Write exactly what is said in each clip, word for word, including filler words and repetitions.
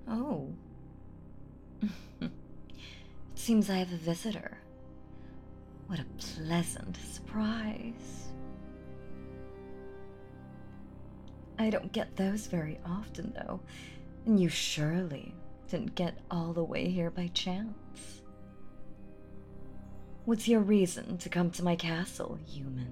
Oh. It seems I have a visitor. What a pleasant surprise. I don't get those very often, though, and you surely didn't get all the way here by chance. What's your reason to come to my castle, human?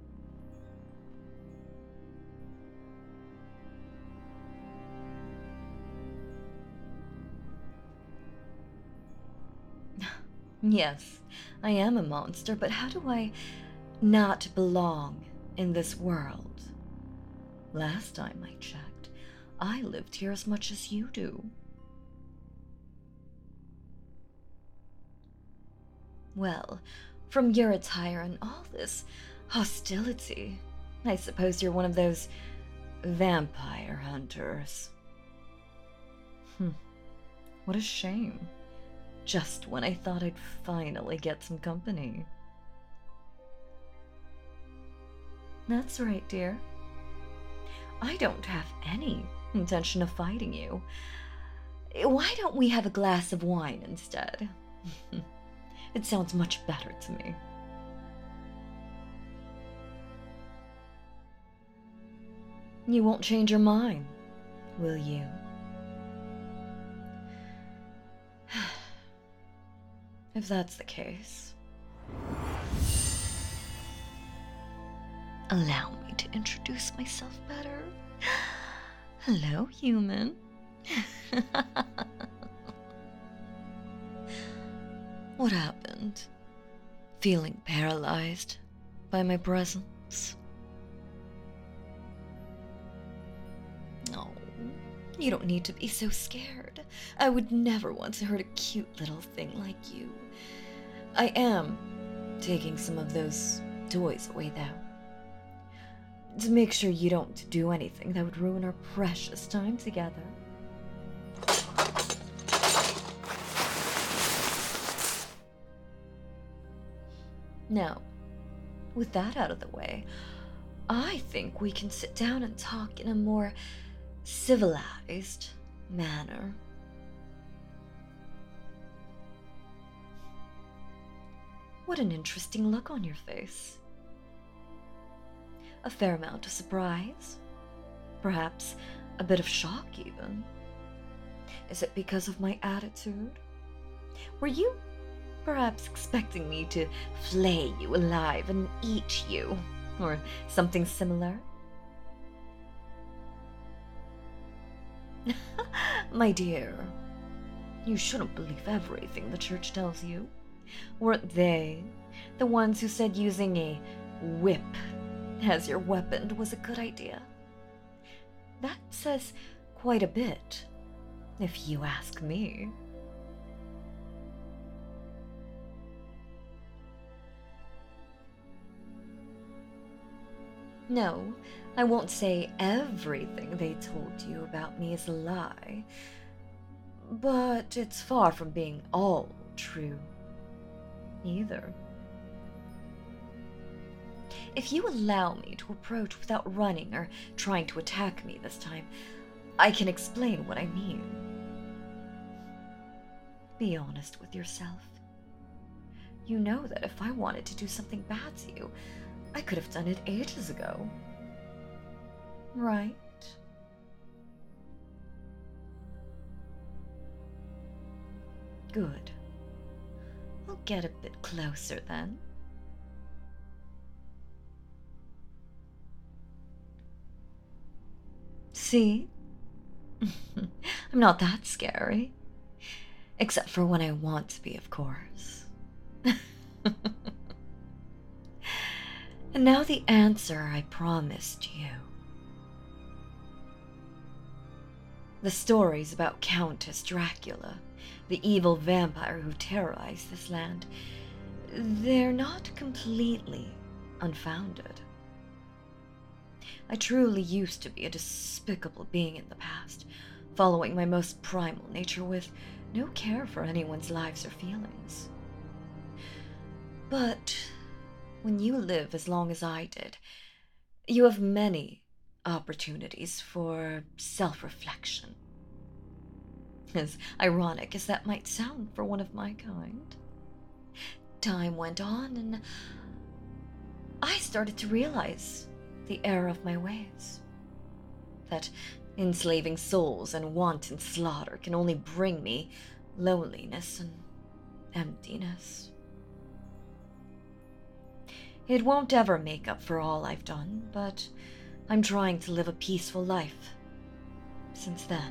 Yes, I am a monster, but how do I not belong in this world? Last time I checked, I lived here as much as you do. Well, from your attire and all this hostility, I suppose you're one of those vampire hunters. Hmm, what a shame. Just when I thought I'd finally get some company. That's right, dear. I don't have any intention of fighting you. Why don't we have a glass of wine instead? It sounds much better to me. You won't change your mind, will you? If that's the case, allow me to introduce myself better. Hello, human. What happened? Feeling paralyzed by my presence? No, you don't need to be so scared. I would never want to hurt a cute little thing like you. I am taking some of those toys away, though, to make sure you don't do anything that would ruin our precious time together. Now, with that out of the way, I think we can sit down and talk in a more civilized manner. What an interesting look on your face. A fair amount of surprise. Perhaps a bit of shock, even. Is it because of my attitude? Were you perhaps expecting me to flay you alive and eat you, or something similar? My dear, you shouldn't believe everything the church tells you. Weren't they the ones who said using a whip as your weapon was a good idea? That says quite a bit, if you ask me. No, I won't say everything they told you about me is a lie, but it's far from being all true, either. If you allow me to approach without running or trying to attack me this time, I can explain what I mean. Be honest with yourself. You know that if I wanted to do something bad to you, I could have done it ages ago. Right? Good. We'll get a bit closer then. See? I'm not that scary. Except for when I want to be, of course. And now the answer I promised you. The stories about Countess Dracula, the evil vampire who terrorized this land, they're not completely unfounded. I truly used to be a despicable being in the past, following my most primal nature with no care for anyone's lives or feelings. But when you live as long as I did, you have many opportunities for self-reflection. As ironic as that might sound for one of my kind. Time went on, and I started to realize the error of my ways. That enslaving souls and wanton slaughter can only bring me loneliness and emptiness. It won't ever make up for all I've done, but I'm trying to live a peaceful life since then.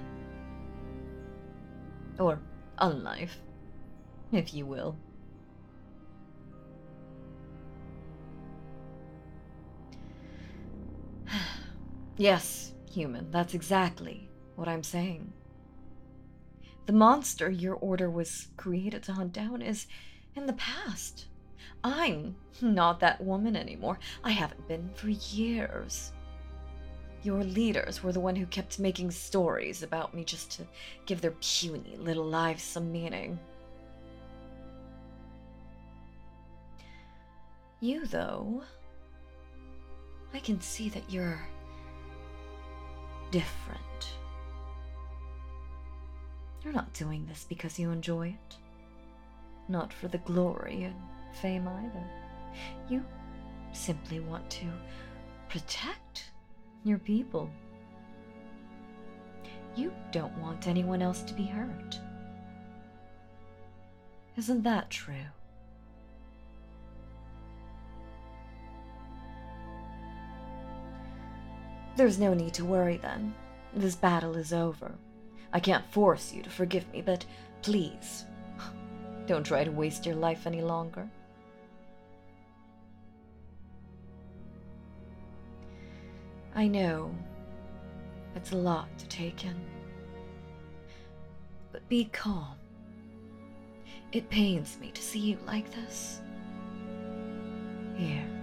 Or unlife, if you will. Yes, human, that's exactly what I'm saying. The monster your order was created to hunt down is in the past. I'm not that woman anymore. I haven't been for years. Your leaders were the one who kept making stories about me just to give their puny little lives some meaning. You, though, I can see that you're different. You're not doing this because you enjoy it. Not for the glory and fame either. You simply want to protect your people. You don't want anyone else to be hurt. Isn't that true? There's no need to worry then. This battle is over. I can't force you to forgive me, but please, don't try to waste your life any longer. I know it's a lot to take in, but be calm. It pains me to see you like this. Here,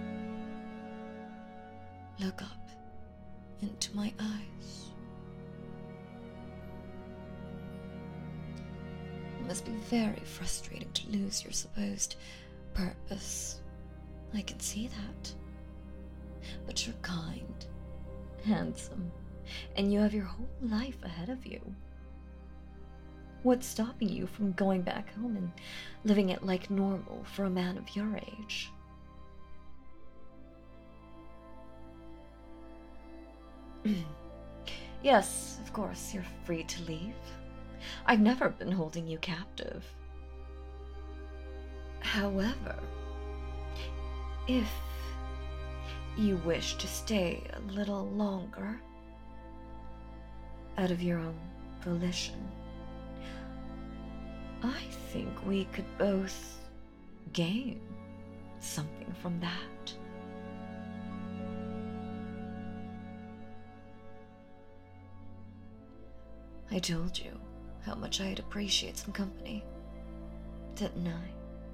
look up into my eyes. It must be very frustrating to lose your supposed purpose. I can see that. But you're kind, handsome, and you have your whole life ahead of you. What's stopping you from going back home and living it like normal for a man of your age? Yes, of course, you're free to leave. I've never been holding you captive. However, if you wish to stay a little longer, out of your own volition, I think we could both gain something from that. I told you how much I'd appreciate some company, didn't I?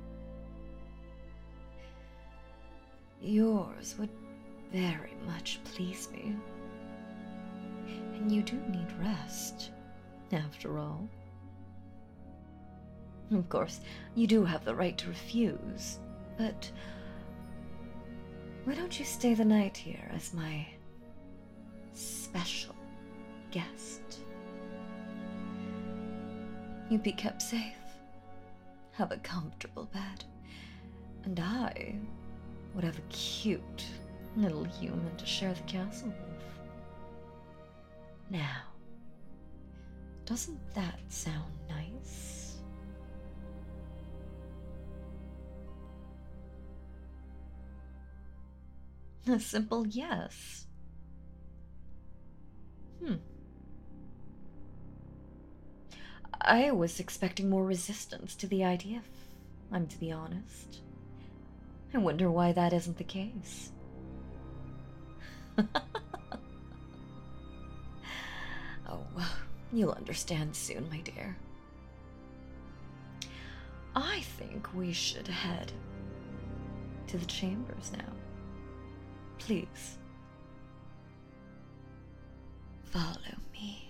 Yours would very much please me. And you do need rest, after all. Of course, you do have the right to refuse, but why don't you stay the night here as my special guest? You'd be kept safe, have a comfortable bed, and I would have a cute little human to share the castle with. Now, doesn't that sound nice? A simple yes. Hmm. I was expecting more resistance to the idea, if I'm to be honest. I wonder why that isn't the case. Oh, well, you'll understand soon, my dear. I think we should head to the chambers now. Please, follow me.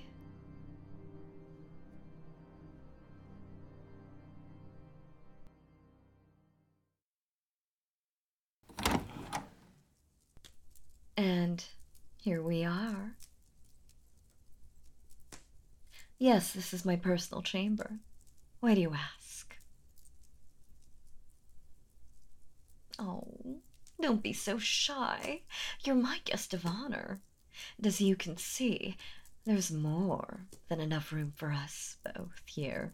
And here we are. Yes, this is my personal chamber. Why do you ask? Oh, don't be so shy. You're my guest of honor. And as you can see, there's more than enough room for us both here.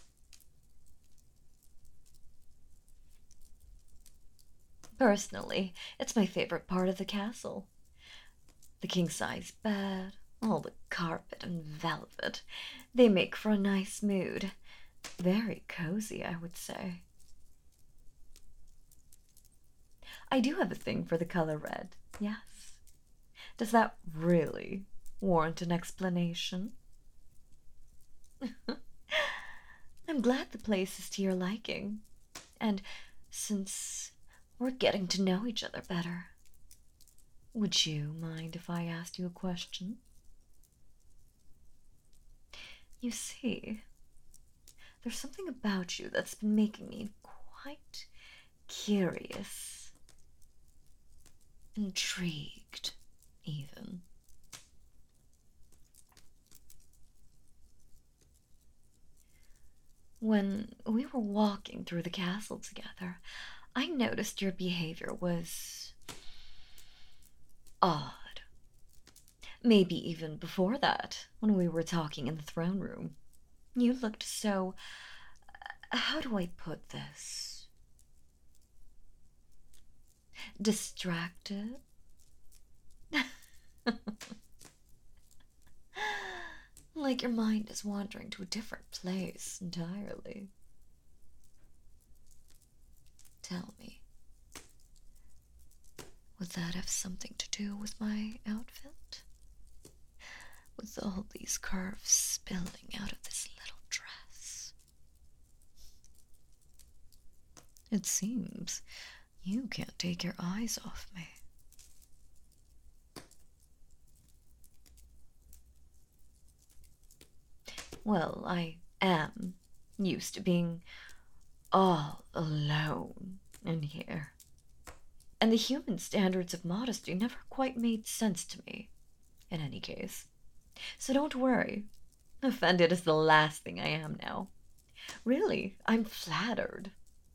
Personally, it's my favorite part of the castle. The king-size bed, all the carpet and velvet, they make for a nice mood. Very cozy, I would say. I do have a thing for the color red, yes. Does that really warrant an explanation? I'm glad the place is to your liking. And since we're getting to know each other better, would you mind if I asked you a question? You see, there's something about you that's been making me quite curious, intrigued, even. When we were walking through the castle together, I noticed your behavior was odd. Maybe even before that, when we were talking in the throne room. You looked so. How do I put this? Distracted? Like your mind is wandering to a different place entirely. Tell me, would that have something to do with my outfit? With all these curves spilling out of this little dress? It seems you can't take your eyes off me. Well, I am used to being all alone in here. And the human standards of modesty never quite made sense to me, in any case. So don't worry. Offended is the last thing I am now. Really, I'm flattered.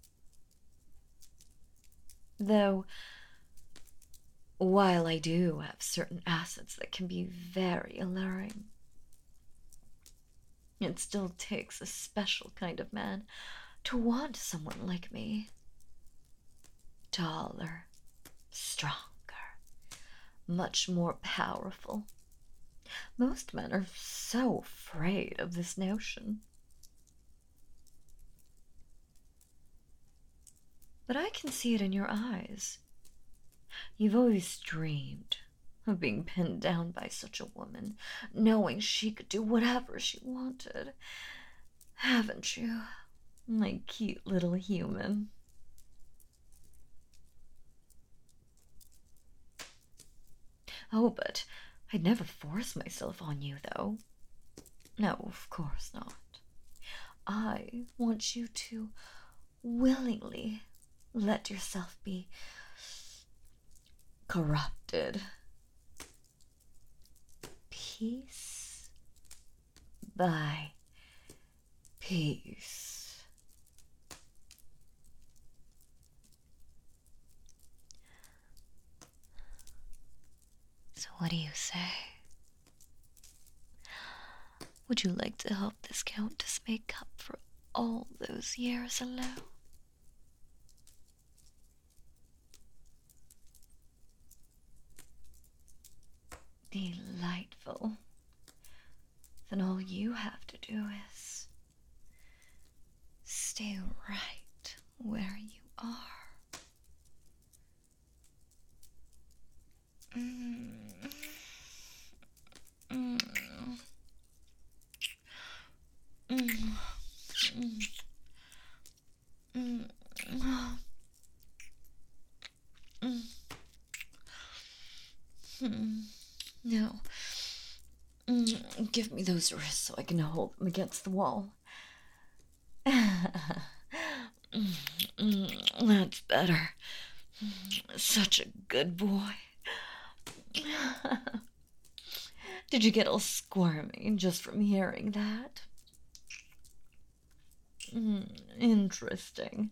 Though, while I do have certain assets that can be very alluring, it still takes a special kind of man to want someone like me. Taller, stronger, much more powerful. Most men are so afraid of this notion. But I can see it in your eyes. You've always dreamed of being pinned down by such a woman, knowing she could do whatever she wanted. Haven't you, my cute little human? Oh, but I'd never force myself on you, though. No, of course not. I want you to willingly let yourself be corrupted. Piece by piece. So what do you say? Would you like to help this countess make up for all those years alone? Delightful. Then all you have to do is stay right where you are. Mm. Mm. Mm. Mm. Mm. Mm. No. Mm. Give me those wrists so I can hold them against the wall. Mm. Mm. That's better. Such a good boy. Did you get all squirmy just from hearing that? Mm, interesting.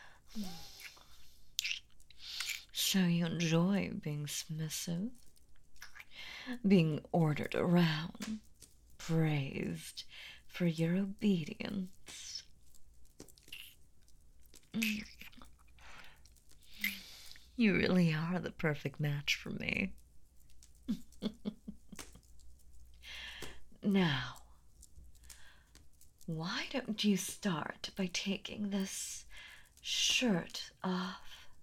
So you enjoy being submissive? Being ordered around, praised for your obedience. Mm. You really are the perfect match for me. Now, why don't you start by taking this shirt off?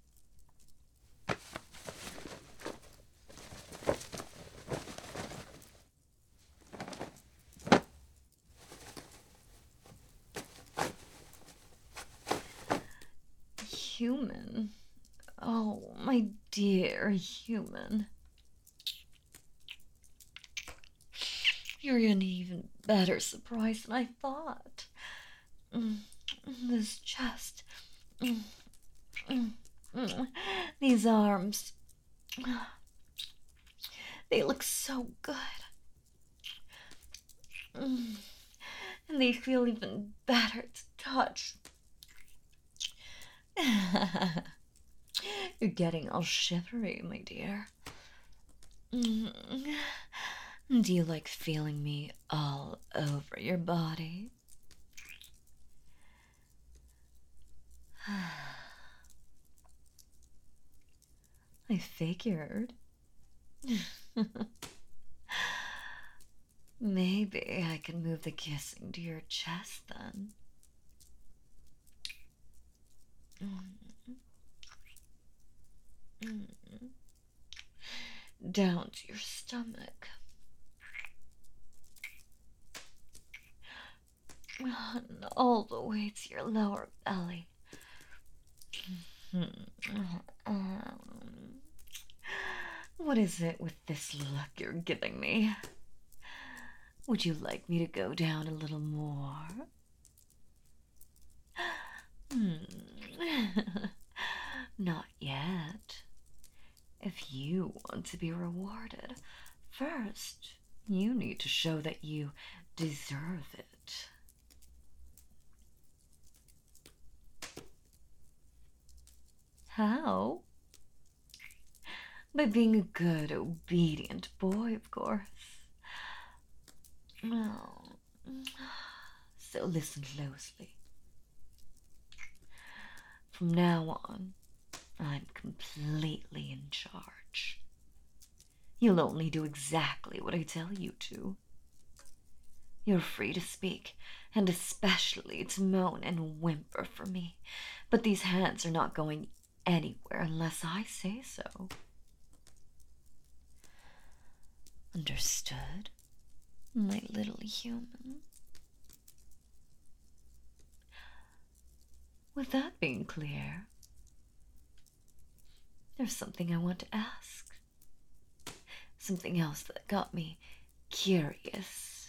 Human? Oh, my dear human. You're an even better surprise than I thought. Mm, this chest. Mm, mm, mm, these arms. They look so good. Mm, and they feel even better to touch. You're getting all shivery, my dear. Mm. Do you like feeling me all over your body? I figured. Maybe I can move the kissing to your chest then. Mm. Mm. Down to your stomach. And all the way to your lower belly. Um, what is it with this look you're giving me? Would you like me to go down a little more? Hmm. Not yet. If you want to be rewarded, first you need to show that you deserve it. How? By being a good, obedient boy, of course. Oh. So listen closely. From now on, I'm completely in charge. You'll only do exactly what I tell you to. You're free to speak, and especially to moan and whimper for me, but these hands are not going anywhere unless I say so. Understood, my little human? With that being clear, there's something I want to ask. Something else that got me curious.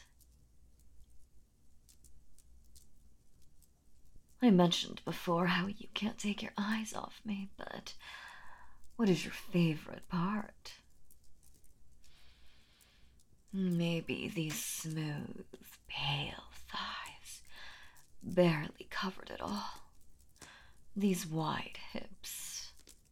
I mentioned before how you can't take your eyes off me, but what is your favorite part? Maybe these smooth, pale thighs, barely covered at all. These wide hips.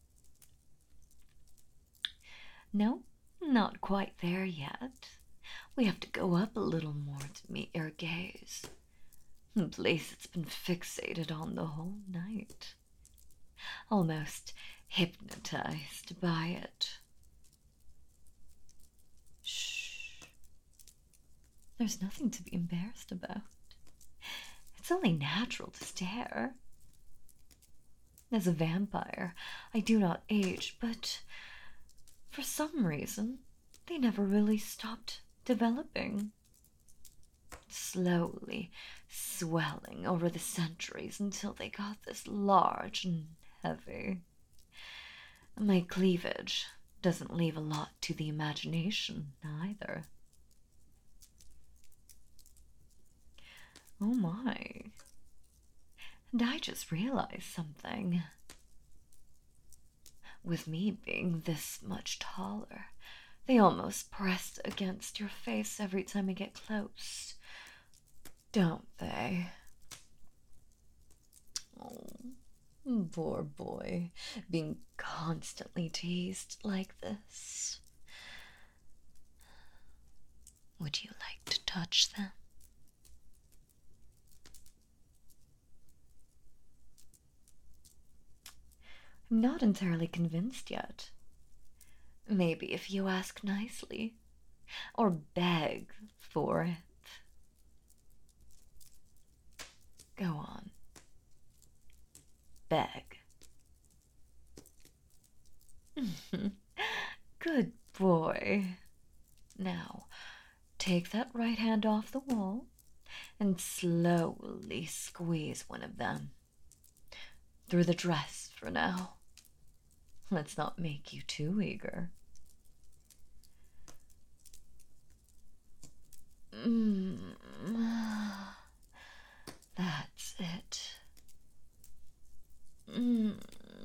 No, not quite there yet. We have to go up a little more to meet your gaze. A place that's been fixated on the whole night. Almost hypnotized by it. Shh. There's nothing to be embarrassed about. It's only natural to stare. As a vampire, I do not age, but for some reason, they never really stopped developing. Slowly swelling over the centuries until they got this large and heavy. My cleavage doesn't leave a lot to the imagination, either. Oh my. And I just realized something. With me being this much taller, They almost press against your face every time I get close, don't they? Oh, poor boy, being constantly teased like this. Would you like to touch them? I'm not entirely convinced yet. Maybe if you ask nicely, or beg for it. Go on. Beg. Good boy. Now, take that right hand off the wall and slowly squeeze one of them. Through the dress for now. Let's not make you too eager. Mm. That's it. Mm.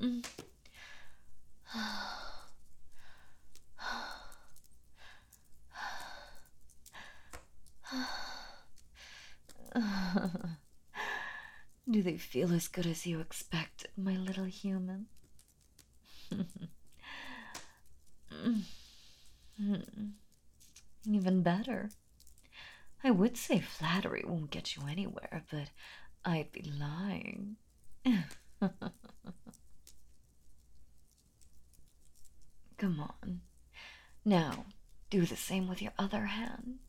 Do they feel as good as you expected, my little human? Even better. I would say flattery won't get you anywhere, but I'd be lying. Come on. Now, do the same with your other hand.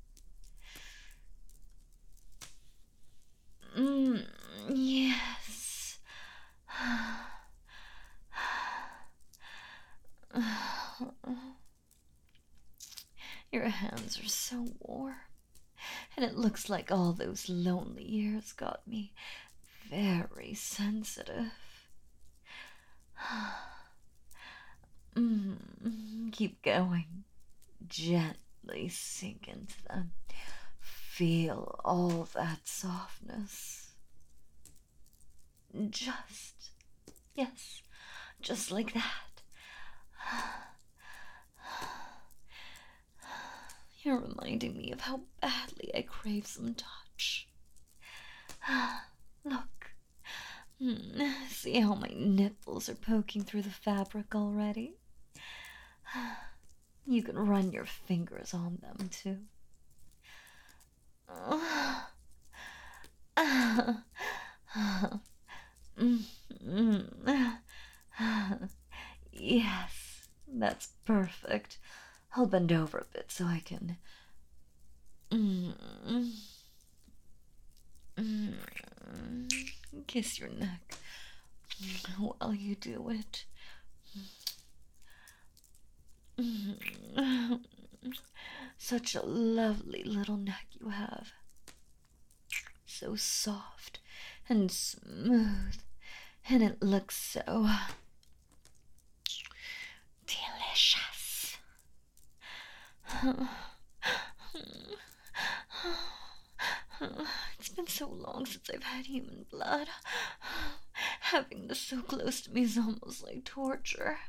Mm, yes. Your hands are so warm, and it looks like all those lonely years got me very sensitive. Mm, keep going. Gently sink into them. Feel all that softness. Just, yes, just like that. You're reminding me of how badly I crave some touch. Look. See how my nipples are poking through the fabric already? You can run your fingers on them, too. Yes, that's perfect. I'll bend over a bit so I can kiss your neck while you do it. Such a lovely little neck you have. So soft and smooth, and it looks so delicious. It's been so long since I've had human blood. Having this so close to me is almost like torture.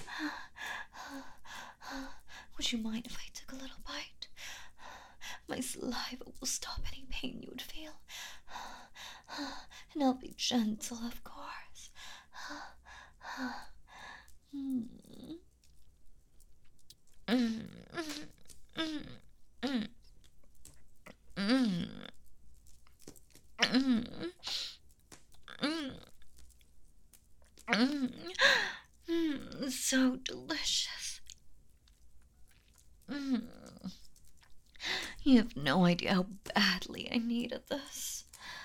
Would you mind if I took a little bite? My saliva will stop any pain you would feel. And I'll be gentle, of course. Mm. Mm. Mm. Mm. Mm. Mm. Mm. Mm. So delicious. Mm. You have no idea how badly I needed this.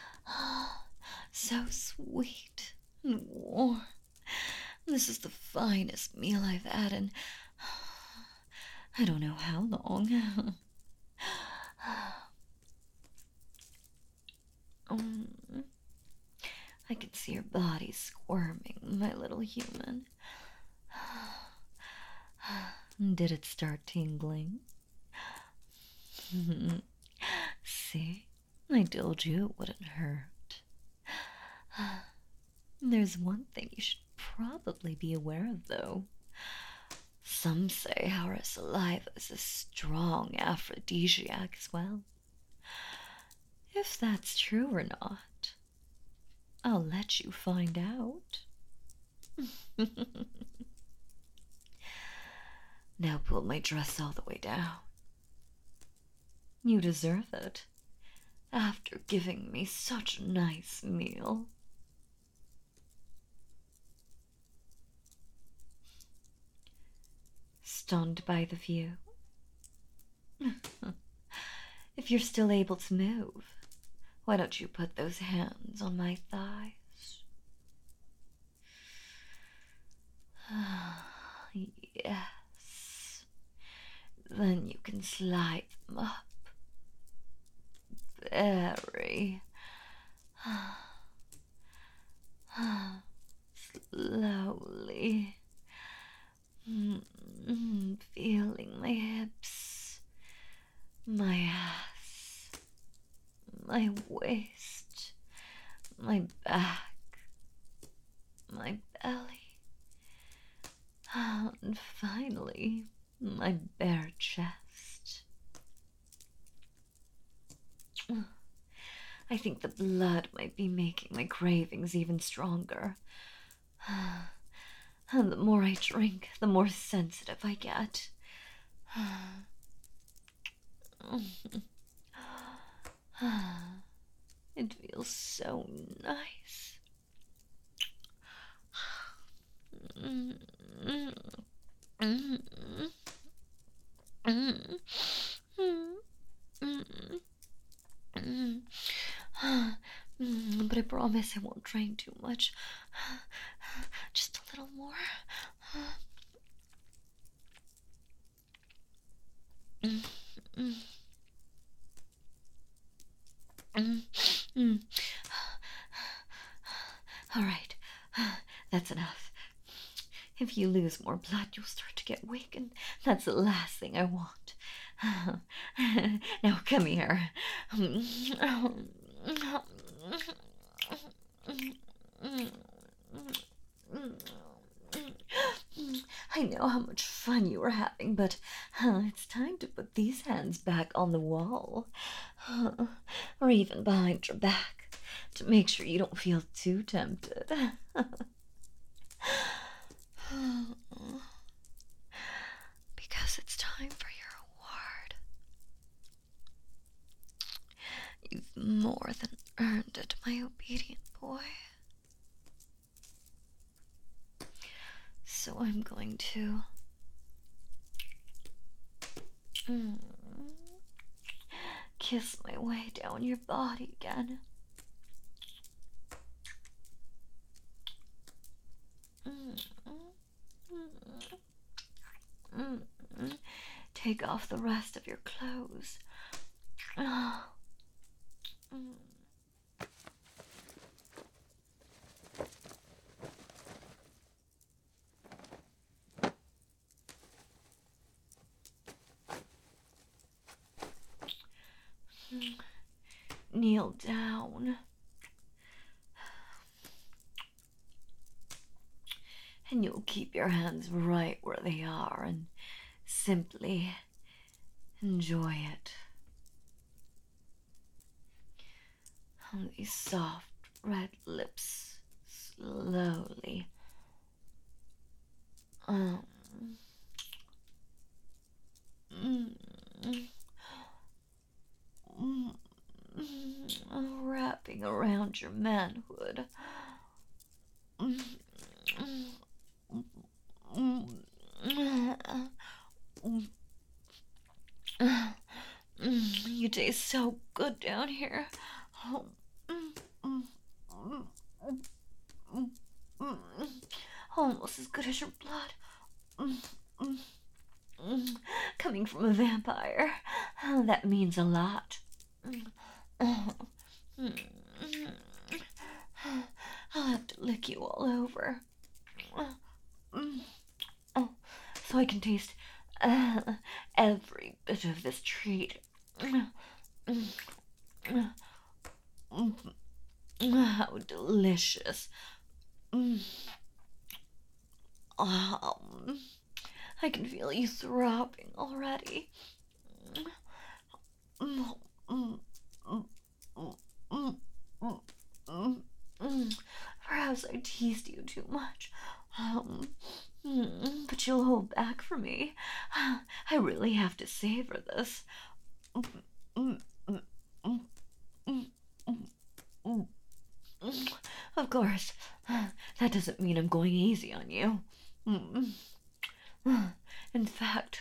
So sweet and warm. This is the finest meal I've had in I don't know how long. um, I can see your body squirming, my little human. Did it start tingling? See, I told you it wouldn't hurt. There's one thing you should probably be aware of, though. Some say our saliva is a strong aphrodisiac as well. If that's true or not, I'll let you find out. Now pull my dress all the way down. You deserve it, after giving me such a nice meal. Stunned by the view? If you're still able to move, why don't you put those hands on my thighs? Yes. Then you can slide them up. Very slowly. Mm, feeling my hips, my ass, my waist, my back, my belly, and finally, my bare chest. I think the blood might be making my cravings even stronger. And the more I drink, the more sensitive I get. It feels so nice. But I promise I won't drink too much. Just a little more. All right, that's enough. If you lose more blood, you'll start to get weak, and that's the last thing I want. Now come here. I know how much fun you were having, but uh, it's time to put these hands back on the wall. Uh, or even behind your back, to make sure you don't feel too tempted. Because it's time for your reward. You've more than earned it, my obedient boy. So I'm going to mm, kiss my way down your body again. Mm, mm, mm. Take off the rest of your clothes. Mm. Kneel down. And you'll keep your hands right where they are and simply enjoy it. On these soft red lips, slowly. Um. Mm, mm, mm, wrapping around your manhood. Mm, mm, mm, mm, mm, you taste so good down here. Oh, mm, mm, mm, mm, mm, mm, almost as good as your blood. Mm, mm, mm, coming from a vampire. Oh, that means a lot. Mm, oh, mm, mm, I'll have to lick you all over. Mm, oh, so I can taste uh, every bit of this treat. Mm, mm, mm, how delicious. Mm. Oh, I can feel you throbbing already. Perhaps I teased you too much. Um, but you'll hold back for me. I really have to savor this. Of course, that doesn't mean I'm going easy on you. In fact,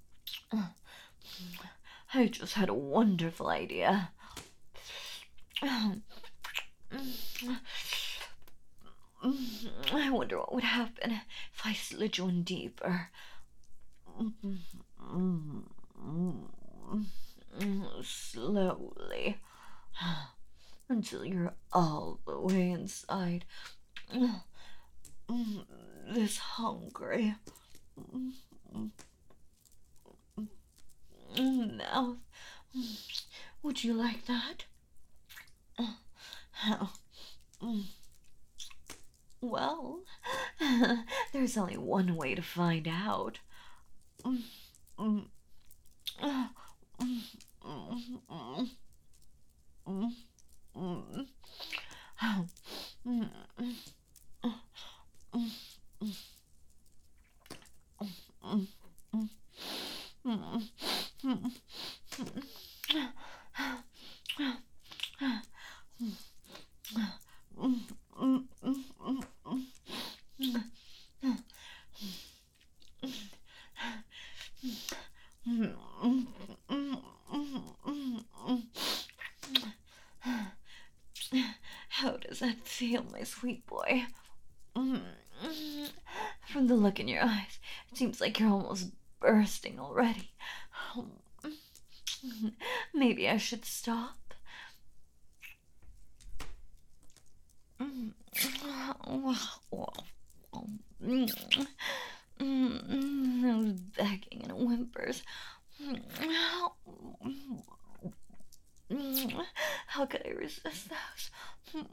I just had a wonderful idea. I wonder what would happen if I slid you in deeper. Slowly. Until you're all the way inside. This hungry. Mouth. Would you like that? Well, there's only one way to find out. How does that feel, my sweet boy? From the look in your eyes, it seems like you're almost bursting already. Maybe I should stop. Those begging and whimpers. How could I resist those?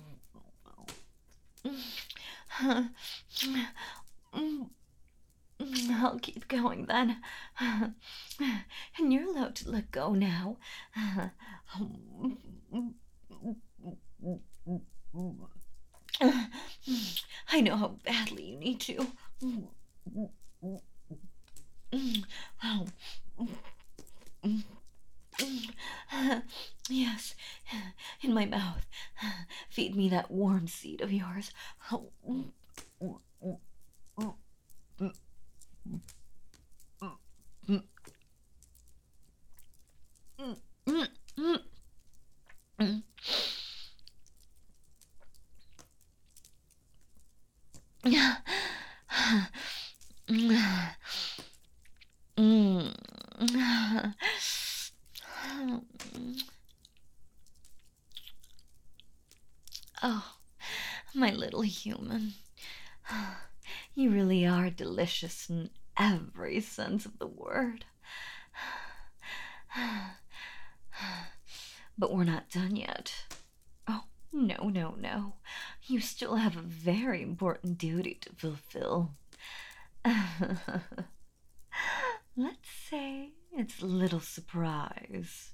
I'll keep going then. And you're allowed to let go now. I know how badly you need to. Yes, in my mouth. Feed me that warm seed of yours. Oh, my little human. You really are delicious in every sense of the word. But we're not done yet. Oh, no, no, no. You still have a very important duty to fulfill. Let's say it's a little surprise.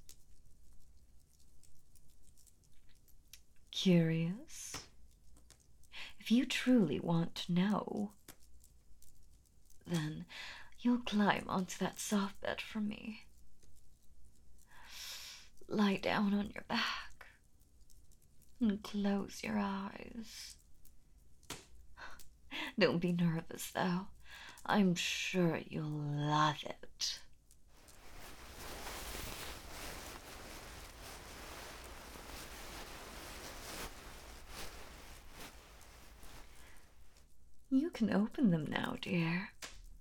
Curious? If you truly want to know, then you'll climb onto that soft bed for me. Lie down on your back and close your eyes. Don't be nervous, though. I'm sure you'll love it. You can open them now, dear.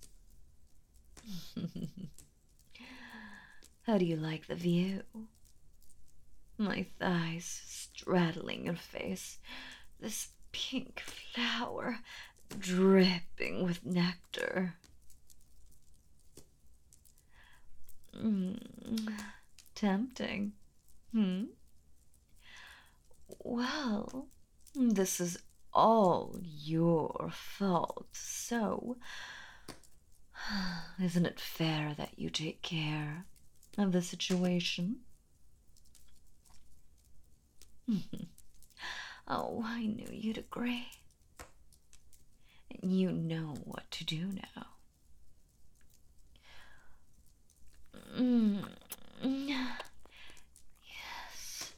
How do you like the view? My thighs straddling your face, this pink flower dripping with nectar. Mm, tempting, hmm? Well, this is all your fault, so Isn't it fair that you take care of the situation? Oh, I knew you'd agree. And you know what to do now. Mm. Yes.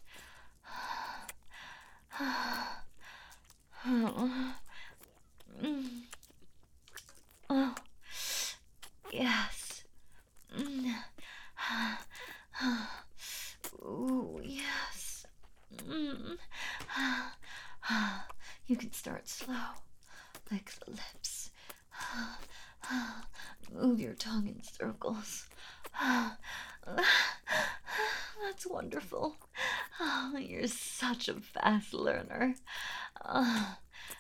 Oh. Oh. Yes. Ooh, yes. You can start slow. Lick the lips. Move your tongue in circles. That's wonderful. Oh, you're such a fast learner. Oh,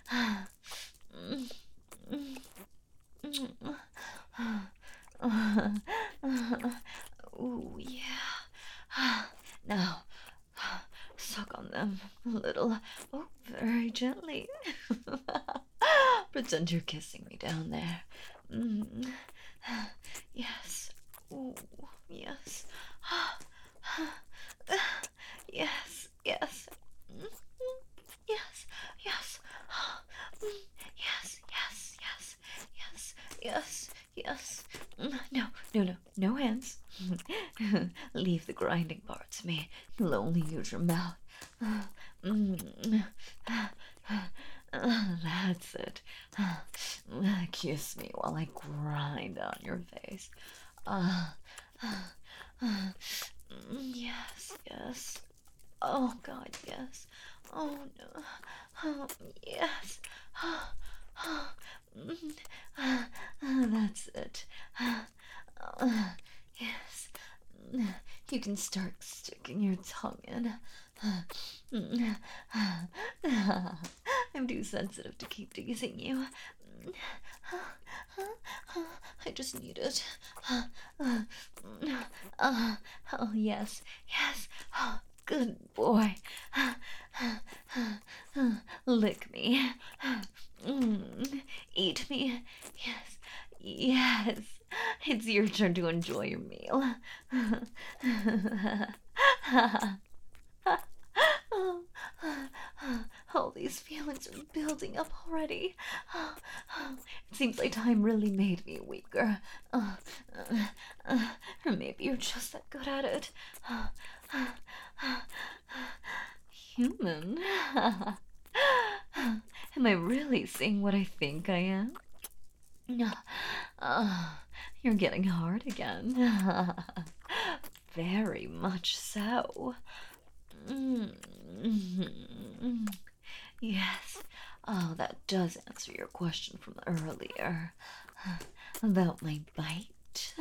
ooh, yeah. Now, suck on them a little. Oh, very gently. Pretend you're kissing me down there. Mm. Yes. Ooh, yes. Yes, yes. Yes, yes. Yes, yes, yes, yes, yes, yes. No, no, no, no hands. Leave the grinding part to me. You'll only use your mouth. That's it. Kiss me while I grind on your face. Yes, yes. Oh, God, yes. Oh, no. Oh, yes. That's it. Yes. You can start sticking your tongue in. I'm too sensitive to keep teasing you. I just need it. Oh, yes, yes. Good boy. Lick me. Eat me. Yes, yes. It's your turn to enjoy your meal. All these feelings are building up already. It seems like time really made me weaker. Or maybe you're just that good at it. Human? Am I really seeing what I think I am? Uh, you're getting hard again. Very much so. Yes. Oh, that does answer your question from earlier. About my bite.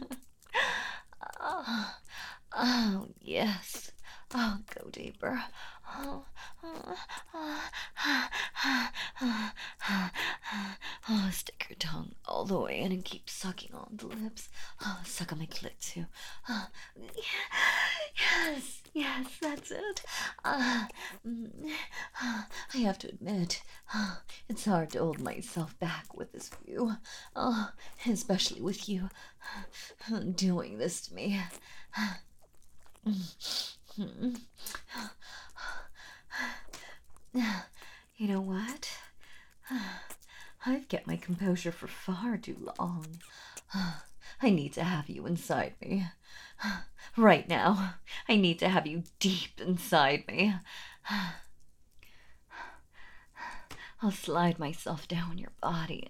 Oh, oh, yes. Oh, go deeper. Oh, oh, oh, stick your tongue all the way in and keep sucking on the lips. Oh, suck on my clit too. Oh, yes, yes, that's it. Uh, I have to admit, uh, it's hard to hold myself back with this view. Oh, especially with you doing this to me. You know what? I've kept my composure for far too long. I need to have you inside me. Right now, I need to have you deep inside me. I'll slide myself down your body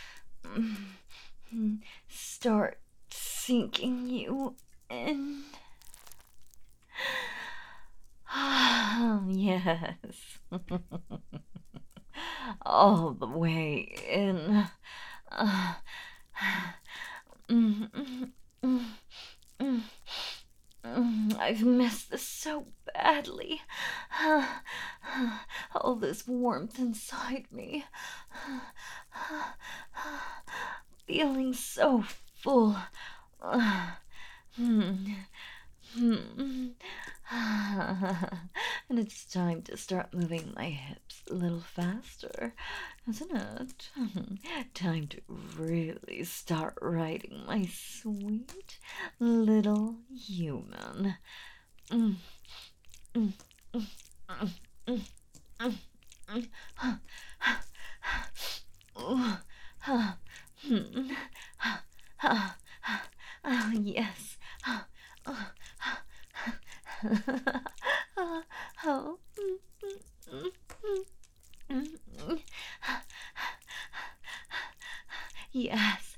and start sinking you in. Oh, yes. All the way in. Uh, mm, mm, mm, mm, mm. I've missed this so badly. All this warmth inside me. Feeling so full. And it's time to start moving my hips a little faster, isn't it? Time to really start riding my sweet little human. Mm, mm, mm, mm, mm, mm, mm. Ooh, ah, hmm, ah, ah, ah, ah, yes. Ah, ah, ah, ah, oh, mm, mm, mm, mm, mm. Yes.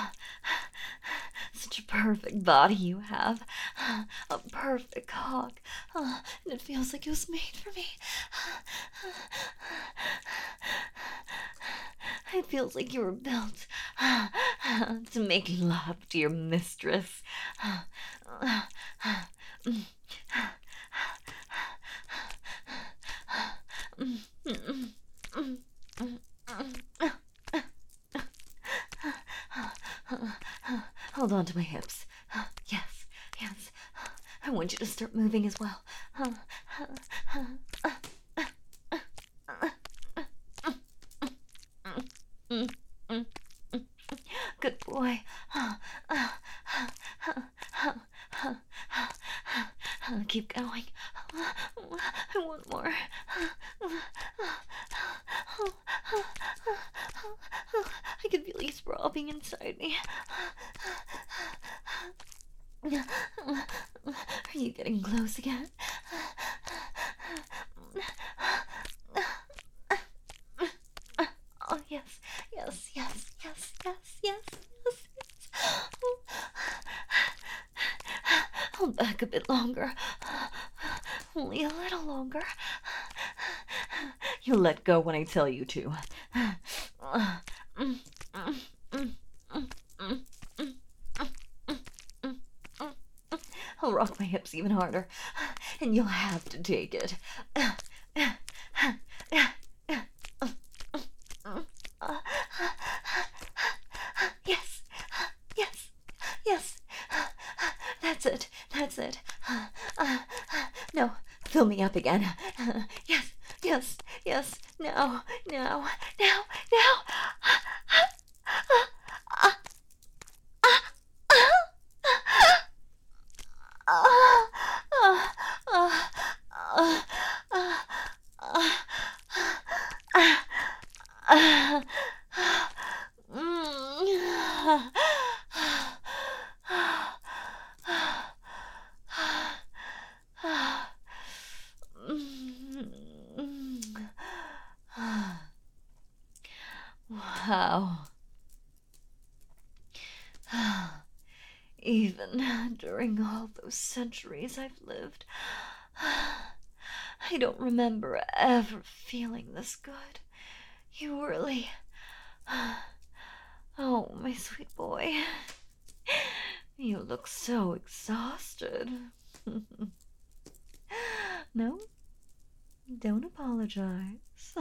Such a perfect body you have. A perfect cock. And it feels like it was made for me. It feels like you were built to make love to your mistress. Hold on to my hips. Yes, yes. I want you to start moving as well. Good boy. Keep going. I want more. I can feel you throbbing inside me. Are you getting close again? Oh, yes, yes, yes, yes, yes, yes, yes, yes. Hold back a bit longer. Only a little longer. You'll let go when I tell you to. I'll rock my hips even harder, and you'll have to take it. Yes, yes, yes. That's it, that's it. No, fill me up again. Yes, yes, yes. Now, now, now, now. Wow. Even during all those centuries I've lived, I don't remember ever feeling this good. You really... Oh, my sweet boy. You look so exhausted. No? Don't apologize.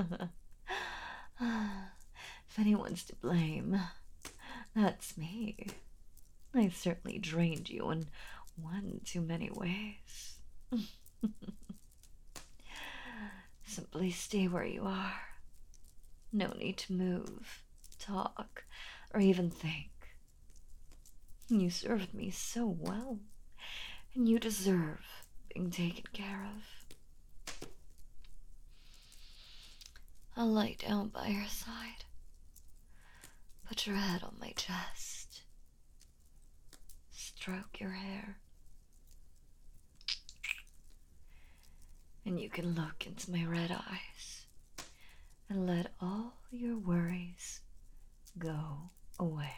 If anyone's to blame, that's me. I certainly drained you in one too many ways. Simply stay where you are. No need to move, talk, or even think. You served me so well, and you deserve being taken care of. I'll lie down by your side. Put your head on my chest. Stroke your hair. And you can look into my red eyes and let all your worries go away.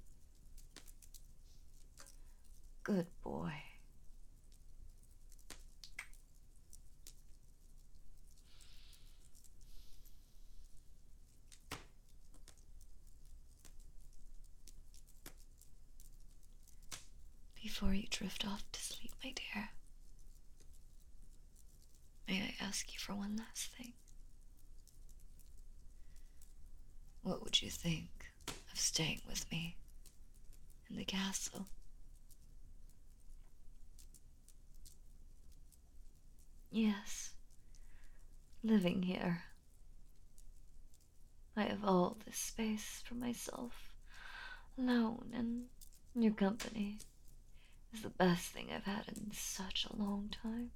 Good boy. Before you drift off to sleep, my dear, may I ask you for one last thing? What would you think of staying with me in the castle? Yes, living here. I have all this space for myself, alone, and your company is the best thing I've had in such a long time.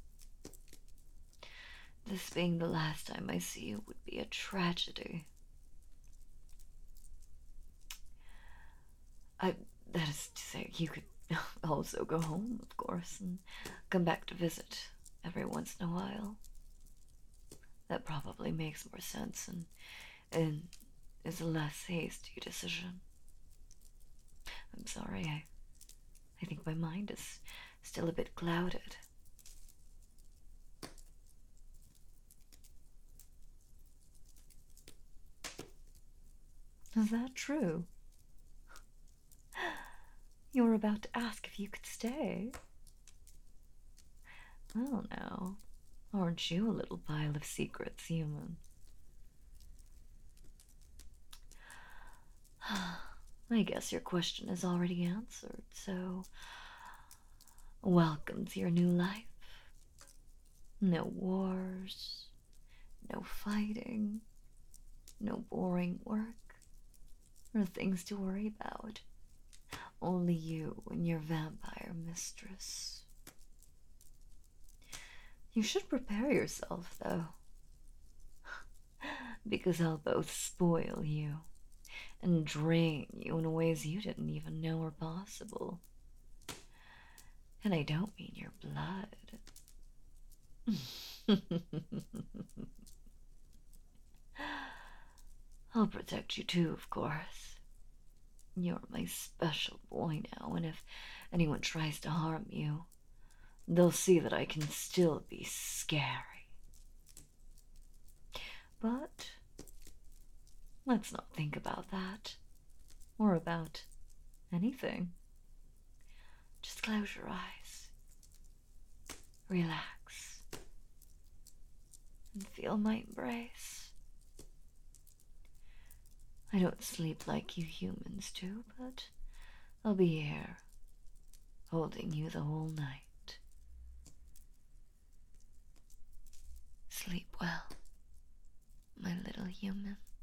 This being the last time I see you would be a tragedy. I, that is to say, you could also go home, of course, and come back to visit every once in a while. That probably makes more sense and, and is a less hasty decision. I'm sorry, I, I think my mind is still a bit clouded. Is that true? You were about to ask if you could stay. Well, now, aren't you a little pile of secrets, human? I guess your question is already answered, so welcome to your new life. No wars, no fighting, no boring work, or things to worry about. Only you and your vampire mistress. You should prepare yourself, though, because I'll both spoil you and drain you in ways you didn't even know were possible. And I don't mean your blood. I'll protect you too, of course. You're my special boy now, and if anyone tries to harm you, they'll see that I can still be scary. But let's not think about that, or about anything. Just close your eyes, relax, and feel my embrace. I don't sleep like you humans do, but I'll be here, holding you the whole night. Sleep well, my little human.